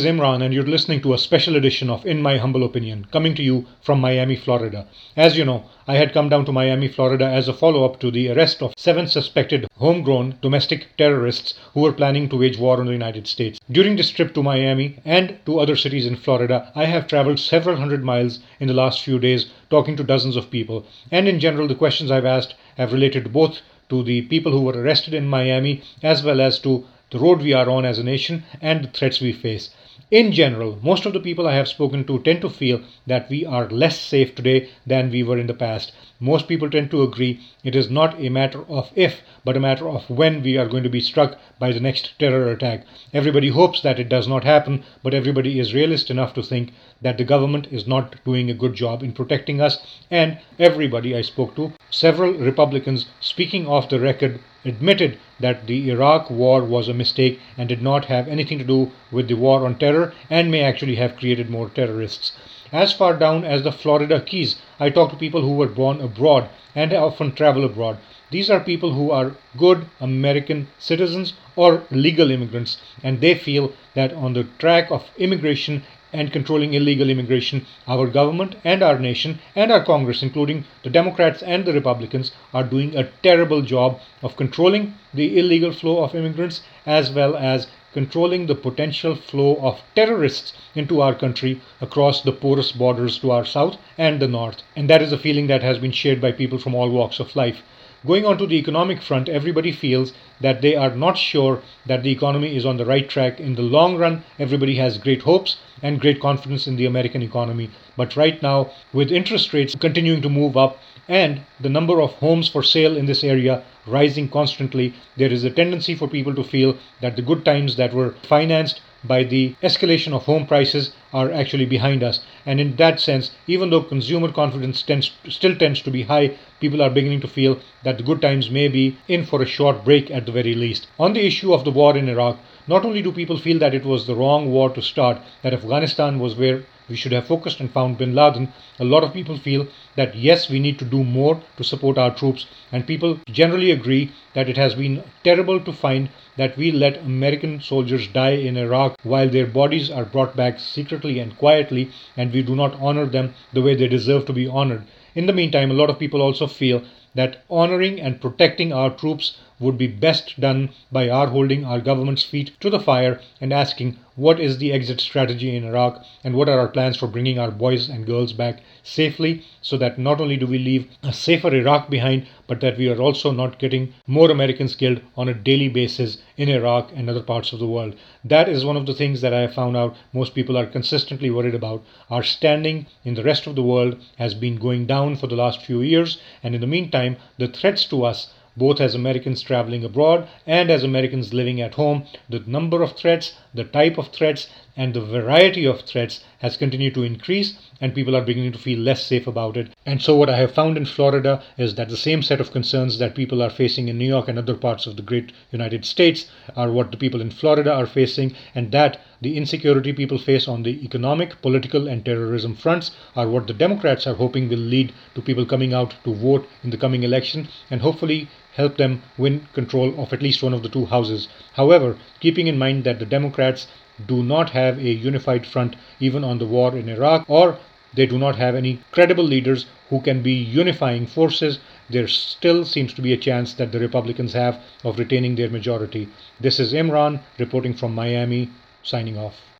is Imran, and you're listening to a special edition of In My Humble Opinion, coming to you from Miami, Florida. As you know, I had come down to Miami, Florida as a follow-up to the arrest of 7 suspected homegrown domestic terrorists who were planning to wage war on the United States. During this trip to Miami and to other cities in Florida, I have traveled several hundred miles in the last few days talking to dozens of people, and in general the questions I've asked have related both to the people who were arrested in Miami as well as to the road we are on as a nation and the threats we face. In general, most of the people I have spoken to tend to feel that we are less safe today than we were in the past. Most people tend to agree it is not a matter of if, but a matter of when we are going to be struck by the next terror attack. Everybody hopes that it does not happen, but everybody is realist enough to think that the government is not doing a good job in protecting us, and everybody I spoke to, several Republicans speaking off the record, admitted that the Iraq war was a mistake and did not have anything to do with the war on terror and may actually have created more terrorists. As far down as the Florida Keys, I talked to people who were born abroad and often travel abroad. These are people who are good American citizens or legal immigrants, and they feel that on the track of immigration and controlling illegal immigration, our government and our nation and our Congress, including the Democrats and the Republicans, are doing a terrible job of controlling the illegal flow of immigrants as well as controlling the potential flow of terrorists into our country across the porous borders to our south and the north. And that is a feeling that has been shared by people from all walks of life. Going on to the economic front, everybody feels that they are not sure that the economy is on the right track. In the long run, everybody has great hopes and great confidence in the American economy. But right now, with interest rates continuing to move up and the number of homes for sale in this area rising constantly, there is a tendency for people to feel that the good times that were financed by the escalation of home prices are actually behind us. And in that sense, even though consumer confidence still tends to be high, people are beginning to feel that the good times may be in for a short break at the very least. On the issue of the war in Iraq, not only do people feel that it was the wrong war to start, that Afghanistan was where we should have focused and found bin Laden, a lot of people feel that yes, we need to do more to support our troops, and people generally agree that it has been terrible to find that we let American soldiers die in Iraq while their bodies are brought back secretly and quietly, and we do not honor them the way they deserve to be honored. In the meantime, a lot of people also feel that honoring and protecting our troops would be best done by our holding our government's feet to the fire and asking what is the exit strategy in Iraq and what are our plans for bringing our boys and girls back safely, so that not only do we leave a safer Iraq behind, but that we are also not getting more Americans killed on a daily basis in Iraq and other parts of the world. That is one of the things that I have found out most people are consistently worried about. Our standing in the rest of the world has been going down for the last few years, and in the meantime, the threats to us, both as Americans traveling abroad and as Americans living at home, the number of threats, the type of threats, and the variety of threats has continued to increase, and people are beginning to feel less safe about it. And so what I have found in Florida is that the same set of concerns that people are facing in New York and other parts of the great United States are what the people in Florida are facing, and that the insecurity people face on the economic, political, and terrorism fronts are what the Democrats are hoping will lead to people coming out to vote in the coming election and hopefully help them win control of at least one of the two houses. However, keeping in mind that the Democrats do not have a unified front even on the war in Iraq, or they do not have any credible leaders who can be unifying forces, there still seems to be a chance that the Republicans have of retaining their majority. This is Imran reporting from Miami, signing off.